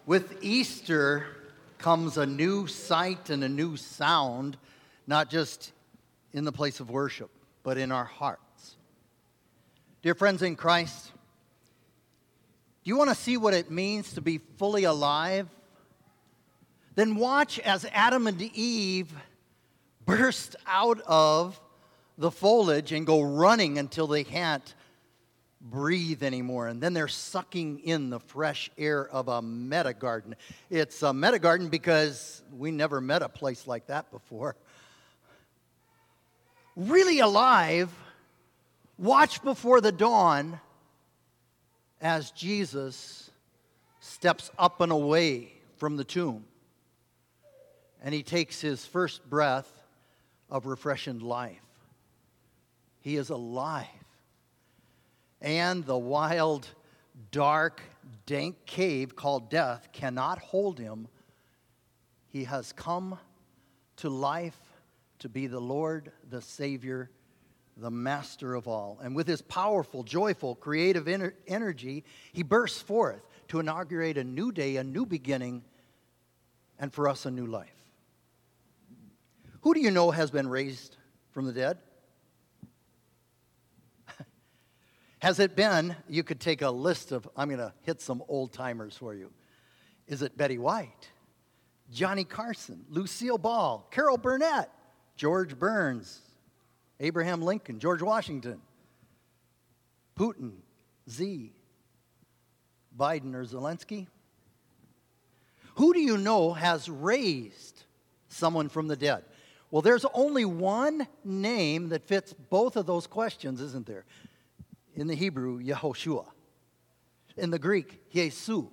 With Easter comes a new sight and a new sound, not just in the place of worship, but in our hearts. Dear friends in Christ, do you want to see what it means to be fully alive? Then watch as Adam and Eve burst out of the foliage and go running until they can't breathe anymore. And then they're sucking in the fresh air of a meadow garden. It's a meadow garden because we never met a place like that before. Really alive, watch before the dawn as Jesus steps up and away from the tomb. And he takes his first breath of refreshing life. He is alive. And the wild, dark, dank cave called death cannot hold him. He has come to life to be the Lord, the Savior, the Master of all. And with his powerful, joyful, creative energy, he bursts forth to inaugurate a new day, a new beginning, and for us a new life. Who do you know has been raised from the dead? Has it been, you could take a list of, I'm going to hit some old timers for you. Is it Betty White, Johnny Carson, Lucille Ball, Carol Burnett, George Burns, Abraham Lincoln, George Washington, Putin, Z, Biden or Zelensky? Who do you know has raised someone from the dead? Well, there's only one name that fits both of those questions, isn't there? In the Hebrew, Yehoshua. In the Greek, Yesu.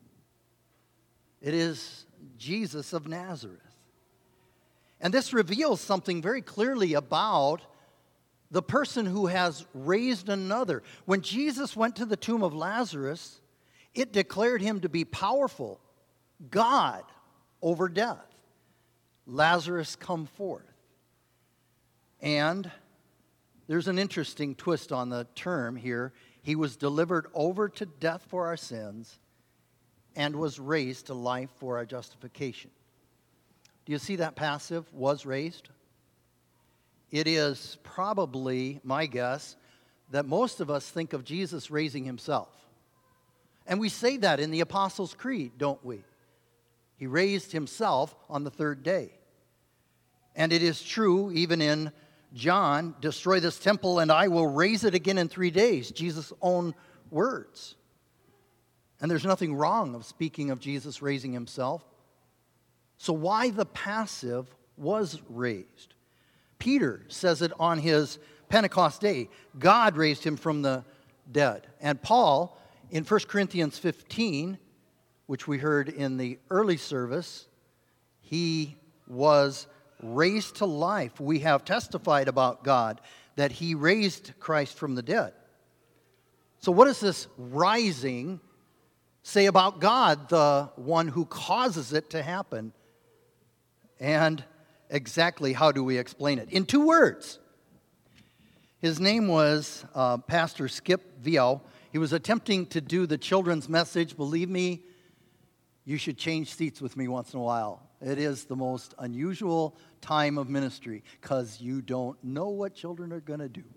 It is Jesus of Nazareth. And this reveals something very clearly about the person who has raised another. When Jesus went to the tomb of Lazarus, it declared him to be powerful, God over death. Lazarus, come forth. And there's an interesting twist on the term here. He was delivered over to death for our sins and was raised to life for our justification. Do you see that passive, was raised? It is probably, my guess, that most of us think of Jesus raising himself. And we say that in the Apostles' Creed, don't we? He raised himself on the third day. And it is true, even in John, destroy this temple and I will raise it again in 3 days. Jesus' own words. And there's nothing wrong of speaking of Jesus raising himself. So why the passive was raised? Peter says it on his Pentecost day. God raised him from the dead. And Paul, in 1 Corinthians 15, which we heard in the early service, he was raised to life. We have testified about God that he raised Christ from the dead. So what does this rising say about God, the one who causes it to happen? And exactly how do we explain it? In 2 words. His name was Pastor Skip Vio. He was attempting to do the children's message. Believe me, you should change seats with me once in a while. It is the most unusual time of ministry because you don't know what children are going to do.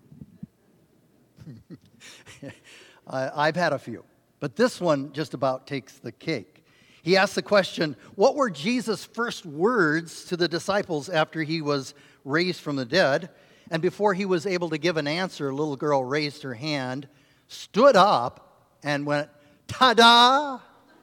I've had a few, but this one just about takes the cake. He asked the question, what were Jesus' first words to the disciples after he was raised from the dead? And before he was able to give an answer, a little girl raised her hand, stood up, and went, ta-da!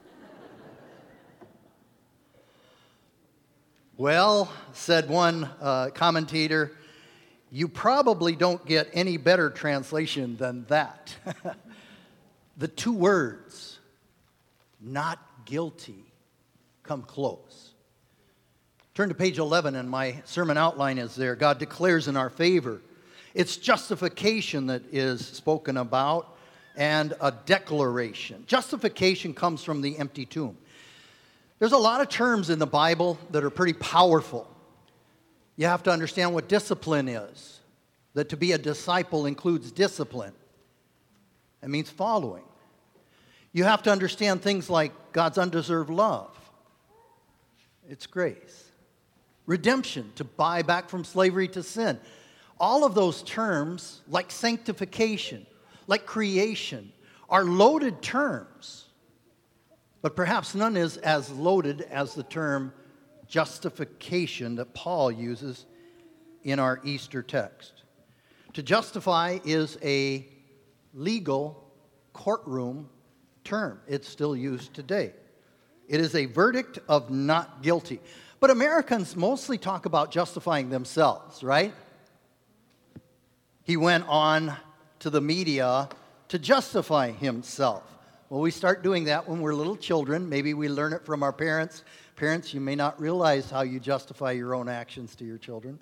Well, said one commentator, you probably don't get any better translation than that. The 2 words, not guilty, come close. Turn to page 11 and my sermon outline is there. God declares in our favor. It's justification that is spoken about and a declaration. Justification comes from the empty tomb. There's a lot of terms in the Bible that are pretty powerful. You have to understand what discipline is. That to be a disciple includes discipline. It means following. You have to understand things like God's undeserved love. It's grace. Redemption, to buy back from slavery to sin. All of those terms, like sanctification, like creation, are loaded terms. But perhaps none is as loaded as the term justification that Paul uses in our Easter text. To justify is a legal courtroom term. It's still used today. It is a verdict of not guilty. But Americans mostly talk about justifying themselves, right? He went on to the media to justify himself. Well, we start doing that when we're little children. Maybe we learn it from our parents. Parents, you may not realize how you justify your own actions to your children.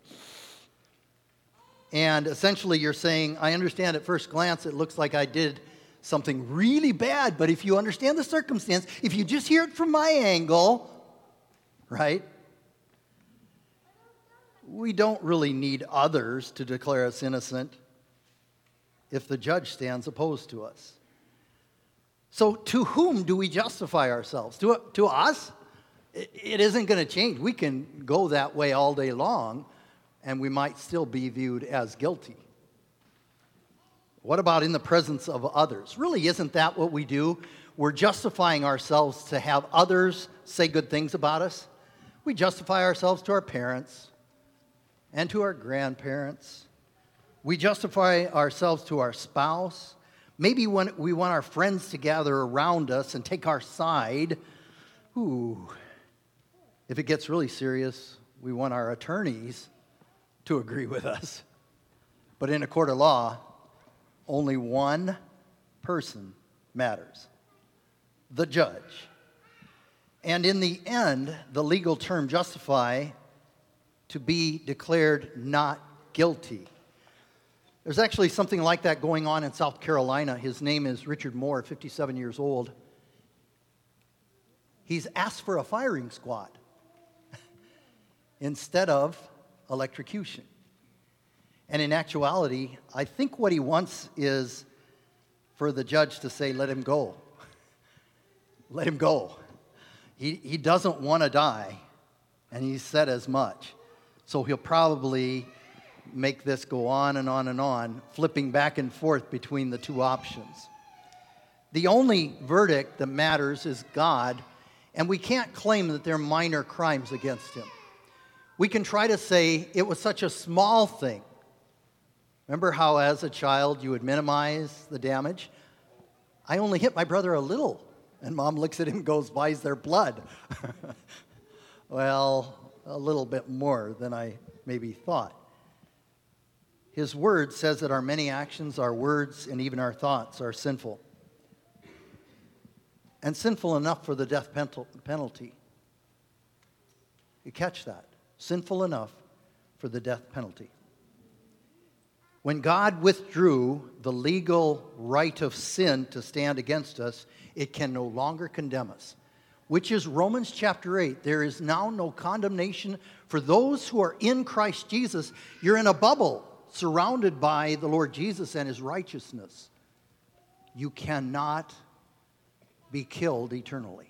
And essentially you're saying, I understand at first glance it looks like I did something really bad, but if you understand the circumstance, if you just hear it from my angle, right? We don't really need others to declare us innocent if the judge stands opposed to us. So to whom do we justify ourselves? To us? It isn't going to change. We can go that way all day long, and we might still be viewed as guilty. What about in the presence of others? Really, isn't that what we do? We're justifying ourselves to have others say good things about us. We justify ourselves to our parents and to our grandparents. We justify ourselves to our spouse. Maybe when we want our friends to gather around us and take our side. Ooh, if it gets really serious, we want our attorneys to agree with us. But in a court of law, only one person matters: the judge. And in the end, the legal term justify, to be declared not guilty. There's actually something like that going on in South Carolina. His name is Richard Moore, 57 years old. He's asked for a firing squad instead of electrocution. And in actuality, I think what he wants is for the judge to say, let him go. Let him go. He doesn't want to die, and he said as much. So he'll probably make this go on and on and on, flipping back and forth between the two options. The only verdict that matters is God, and we can't claim that they're minor crimes against him. We can try to say it was such a small thing. Remember how as a child you would minimize the damage? I only hit my brother a little. And mom looks at him and goes, why is there blood? Well, a little bit more than I maybe thought. His word says that our many actions, our words, and even our thoughts are sinful. And sinful enough for the death penalty. You catch that? Sinful enough for the death penalty. When God withdrew the legal right of sin to stand against us, it can no longer condemn us. Which is Romans chapter 8. There is now no condemnation for those who are in Christ Jesus. You're in a bubble surrounded by the Lord Jesus and his righteousness. You cannot be killed eternally.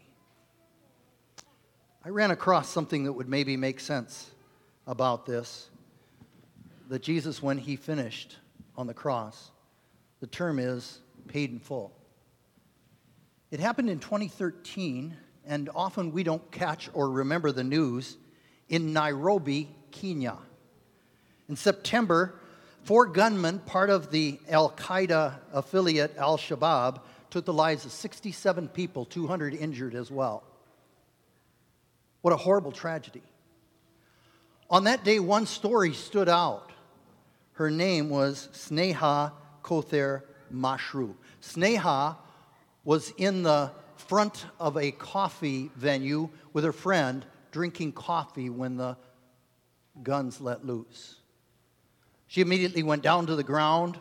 I ran across something that would maybe make sense about this. That Jesus, when he finished on the cross, the term is paid in full. It happened in 2013, and often we don't catch or remember the news, in Nairobi, Kenya. In September, 4 gunmen, part of the Al-Qaeda affiliate Al-Shabaab, took the lives of 67 people, 200 injured as well. What a horrible tragedy. On that day, one story stood out. Her name was Sneha Kother Mashru. Sneha was in the front of a coffee venue with her friend drinking coffee when the guns let loose. She immediately went down to the ground,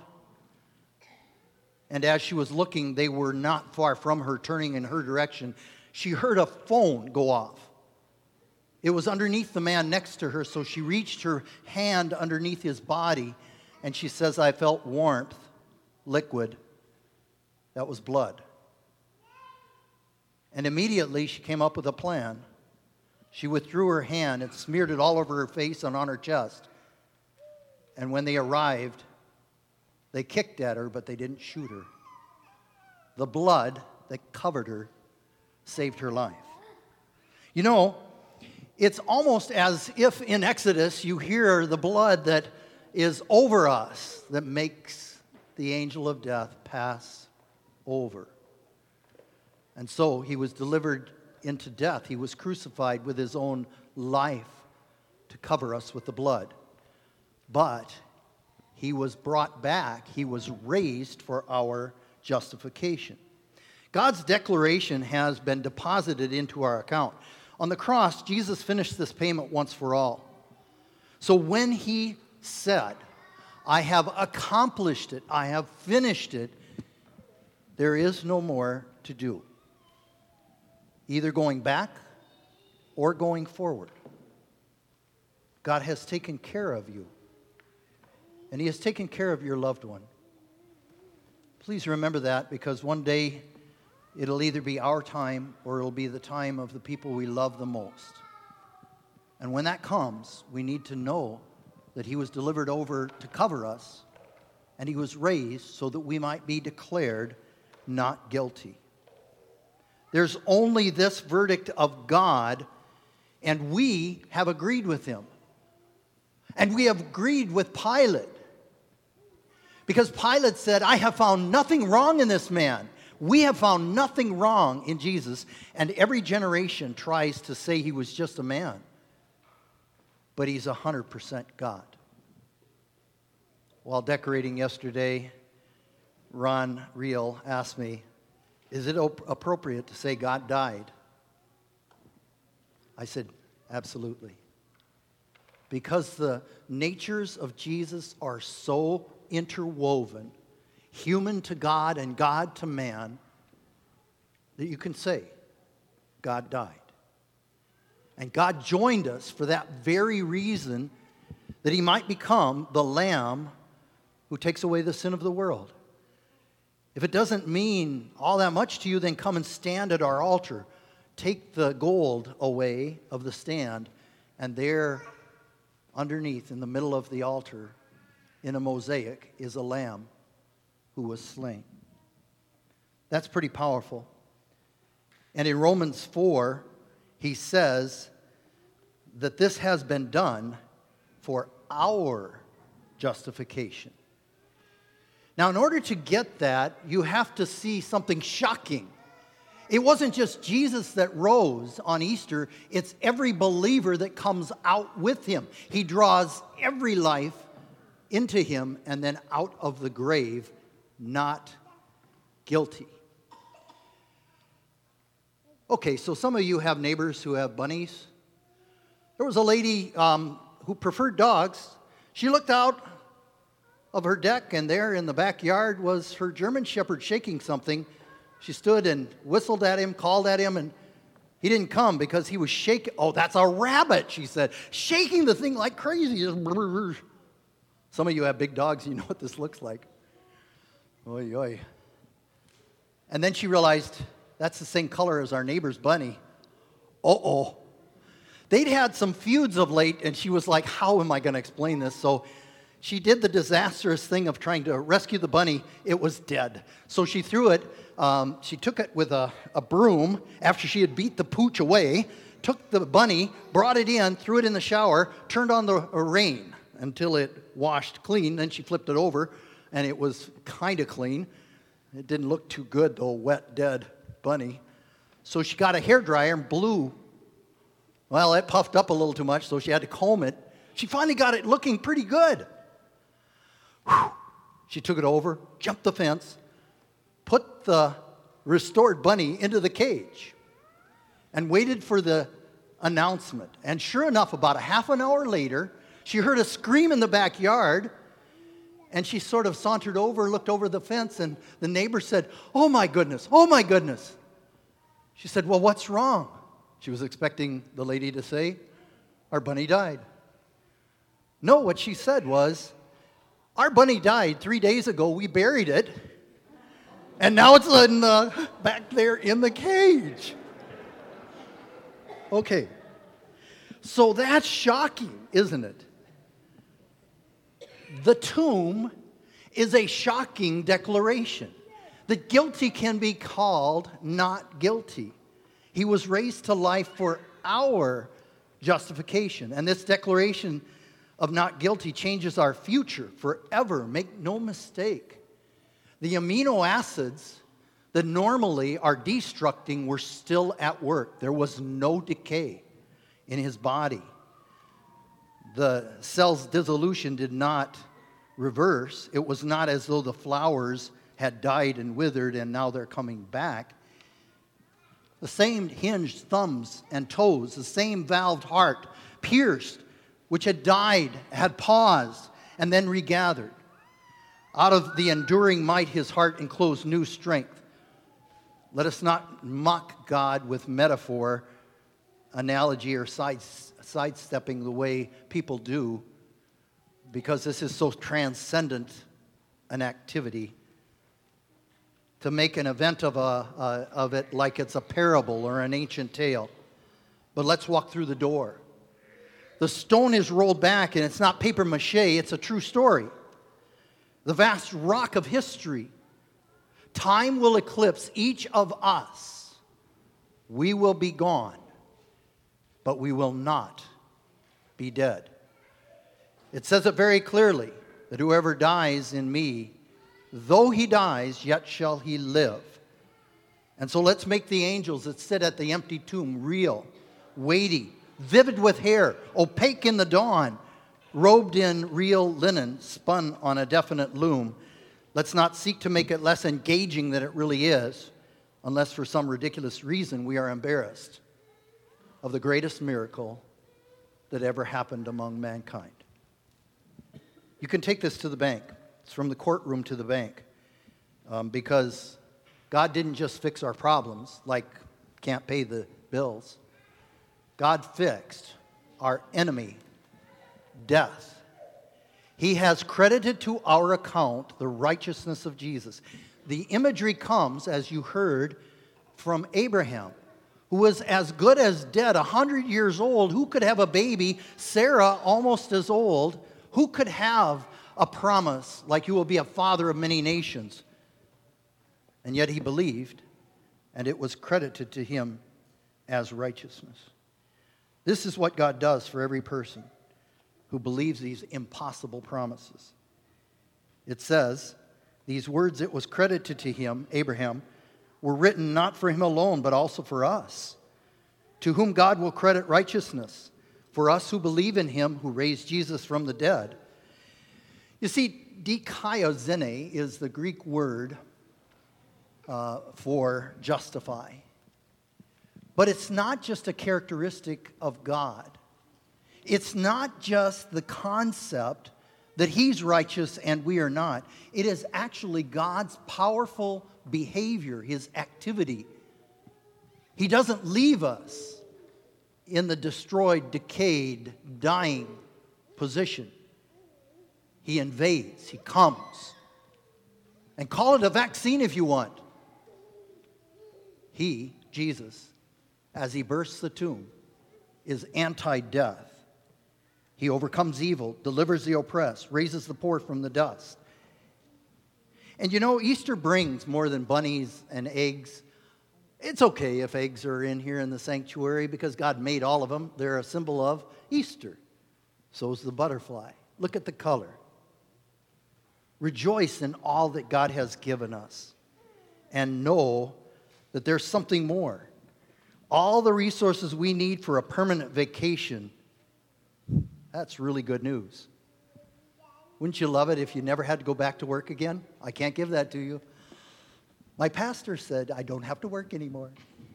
and as she was looking, they were not far from her, turning in her direction. She heard a phone go off. It was underneath the man next to her, so she reached her hand underneath his body, and she says, I felt warmth, liquid. That was blood. And immediately she came up with a plan. She withdrew her hand and smeared it all over her face and on her chest. And when they arrived, they kicked at her, but they didn't shoot her. The blood that covered her saved her life. You know, it's almost as if in Exodus you hear the blood that is over us that makes the angel of death pass over. And so he was delivered into death. He was crucified with his own life to cover us with the blood. But he was brought back. He was raised for our justification. God's declaration has been deposited into our account. On the cross, Jesus finished this payment once for all. So when he said, I have accomplished it, I have finished it, there is no more to do. Either going back or going forward. God has taken care of you. And he has taken care of your loved one. Please remember that, because one day it'll either be our time or it'll be the time of the people we love the most. And when that comes, we need to know that he was delivered over to cover us, and he was raised so that we might be declared not guilty. There's only this verdict of God, and we have agreed with him. And we have agreed with Pilate. Because Pilate said, I have found nothing wrong in this man. We have found nothing wrong in Jesus. And every generation tries to say he was just a man. But he's 100% God. While decorating yesterday, Ron Reel asked me, is it appropriate to say God died? I said, absolutely. Because the natures of Jesus are so interwoven, human to God and God to man, that you can say, God died. And God joined us for that very reason, that he might become the Lamb who takes away the sin of the world. If it doesn't mean all that much to you, then come and stand at our altar. Take the gold away of the stand, and there underneath, in the middle of the altar, in a mosaic, is a lamb who was slain. That's pretty powerful. And in Romans 4, he says that this has been done for our justification. Now, in order to get that, you have to see something shocking. It wasn't just Jesus that rose on Easter. It's every believer that comes out with him. He draws every life into him and then out of the grave, not guilty. Okay, so some of you have neighbors who have bunnies. There was a lady who preferred dogs. She looked out of her deck, and there in the backyard was her German Shepherd shaking something. She stood and whistled at him, called at him, and he didn't come because he was shaking. Oh, that's a rabbit, she said, shaking the thing like crazy. Some of you have big dogs, you know what this looks like. Oy, oy. And then she realized that's the same color as our neighbor's bunny. Uh-oh. They'd had some feuds of late, and she was like, how am I going to explain this? So she did the disastrous thing of trying to rescue the bunny. It was dead. So she threw it. She took it with a broom after she had beat the pooch away, took the bunny, brought it in, threw it in the shower, turned on the rain until it washed clean. Then she flipped it over, and it was kind of clean. It didn't look too good, though, wet, dead bunny. So she got a hairdryer and blew. Well, it puffed up a little too much, so she had to comb it. She finally got it looking pretty good. Whew. She took it over, jumped the fence, put the restored bunny into the cage, and waited for the announcement. And sure enough, about a half an hour later, she heard a scream in the backyard, and she sort of sauntered over, looked over the fence, and the neighbor said, oh my goodness, oh my goodness. She said, well, what's wrong? She was expecting the lady to say, our bunny died. No, what she said was, our bunny died 3 days ago. We buried it. And now it's back there in the cage. Okay. So that's shocking, isn't it? The tomb is a shocking declaration. The guilty can be called not guilty. He was raised to life for our justification. And this declaration of not guilty changes our future forever. Make no mistake. The amino acids that normally are destructing were still at work. There was no decay in his body. The cell's dissolution did not reverse. It was not as though the flowers had died and withered and now they're coming back. The same hinged thumbs and toes, the same valved heart, pierced, which had died, had paused, and then regathered. Out of the enduring might, his heart enclosed new strength. Let us not mock God with metaphor, analogy, or sidestepping the way people do, because this is so transcendent an activity. To make an event of it like it's a parable or an ancient tale. But let's walk through the door. The stone is rolled back, and it's not paper mache, it's a true story. The vast rock of history. Time will eclipse each of us. We will be gone, but we will not be dead. It says it very clearly that whoever dies in me, though he dies, yet shall he live. And so let's make the angels that sit at the empty tomb real, weighty, vivid with hair, opaque in the dawn, robed in real linen, spun on a definite loom. Let's not seek to make it less engaging than it really is, unless for some ridiculous reason we are embarrassed of the greatest miracle that ever happened among mankind. You can take this to the bank. It's from the courtroom to the bank, because God didn't just fix our problems, like can't pay the bills. God fixed our enemy, death. He has credited to our account the righteousness of Jesus. The imagery comes, as you heard, from Abraham, who was as good as dead, 100 years old. Who could have a baby? Sarah, almost as old. Who could have a promise like you will be a father of many nations? And yet he believed, and it was credited to him as righteousness. This is what God does for every person who believes these impossible promises. It says, these words, it was credited to him, Abraham, were written not for him alone, but also for us, to whom God will credit righteousness, for us who believe in him who raised Jesus from the dead. You see, dikaiosene is the Greek word for justify. But it's not just a characteristic of God. It's not just the concept that he's righteous and we are not. It is actually God's powerful behavior, his activity. He doesn't leave us in the destroyed, decayed, dying position. He invades, he comes. And call it a vaccine if you want. He, Jesus, as he bursts the tomb, is anti-death. He overcomes evil, delivers the oppressed, raises the poor from the dust. And you know, Easter brings more than bunnies and eggs. It's okay if eggs are in here in the sanctuary because God made all of them. They're a symbol of Easter. So is the butterfly. Look at the color. Rejoice in all that God has given us and know that there's something more. All the resources we need for a permanent vacation, that's really good news. Wouldn't you love it if you never had to go back to work again? I can't give that to you. My pastor said I don't have to work anymore.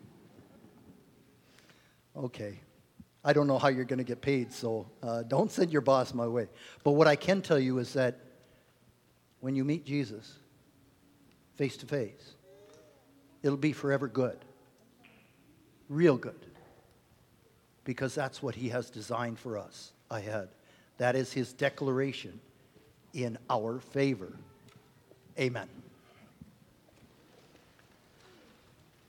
Okay. I don't know how you're going to get paid, so don't send your boss my way. But what I can tell you is that when you meet Jesus face to face, it'll be forever good. Real good. Because that's what he has designed for us ahead. That is his declaration in our favor. Amen.